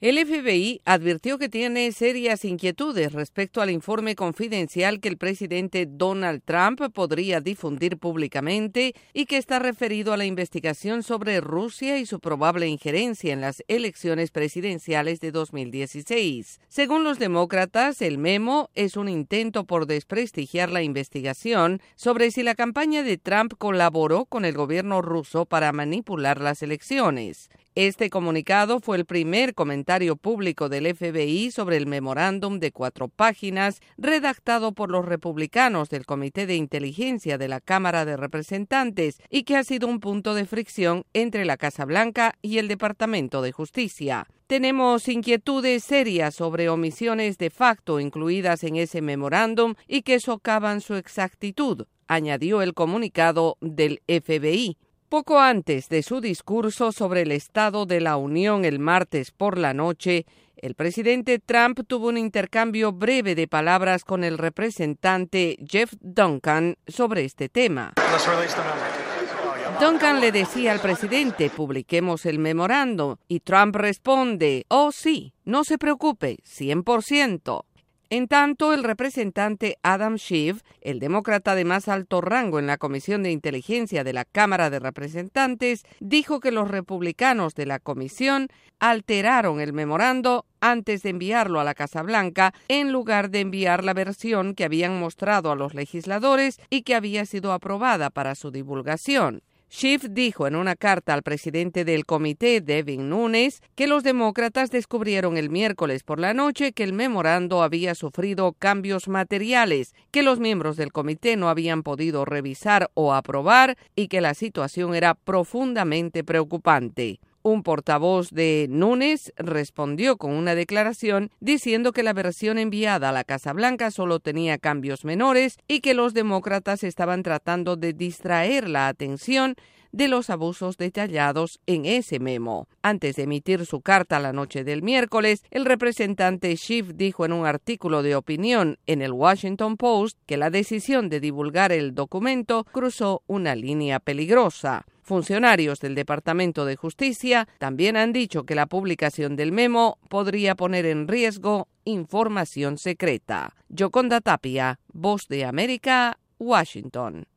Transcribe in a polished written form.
El FBI advirtió que tiene serias inquietudes respecto al informe confidencial que el presidente Donald Trump podría difundir públicamente y que está referido a la investigación sobre Rusia y su probable injerencia en las elecciones presidenciales de 2016. Según los demócratas, el memo es un intento por desprestigiar la investigación sobre si la campaña de Trump colaboró con el gobierno ruso para manipular las elecciones. Este comunicado fue el primer comentario público del FBI sobre el memorándum de 4 páginas redactado por los republicanos del Comité de Inteligencia de la Cámara de Representantes y que ha sido un punto de fricción entre la Casa Blanca y el Departamento de Justicia. Tenemos inquietudes serias sobre omisiones de facto incluidas en ese memorándum y que socavan su exactitud, añadió el comunicado del FBI. Poco antes de su discurso sobre el Estado de la Unión el martes por la noche, el presidente Trump tuvo un intercambio breve de palabras con el representante Jeff Duncan sobre este tema. Duncan le decía al presidente, publiquemos el memorando, y Trump responde, oh sí, no se preocupe, 100%. En tanto, el representante Adam Schiff, el demócrata de más alto rango en la Comisión de Inteligencia de la Cámara de Representantes, dijo que los republicanos de la comisión alteraron el memorando antes de enviarlo a la Casa Blanca, en lugar de enviar la versión que habían mostrado a los legisladores y que había sido aprobada para su divulgación. Schiff dijo en una carta al presidente del comité, Devin Nunes, que los demócratas descubrieron el miércoles por la noche que el memorando había sufrido cambios materiales que los miembros del comité no habían podido revisar o aprobar y que la situación era profundamente preocupante. Un portavoz de Nunes respondió con una declaración diciendo que la versión enviada a la Casa Blanca solo tenía cambios menores y que los demócratas estaban tratando de distraer la atención de los abusos detallados en ese memo. Antes de emitir su carta la noche del miércoles, el representante Schiff dijo en un artículo de opinión en el Washington Post que la decisión de divulgar el documento cruzó una línea peligrosa. Funcionarios del Departamento de Justicia también han dicho que la publicación del memo podría poner en riesgo información secreta. Yoconda Tapia, Voz de América, Washington.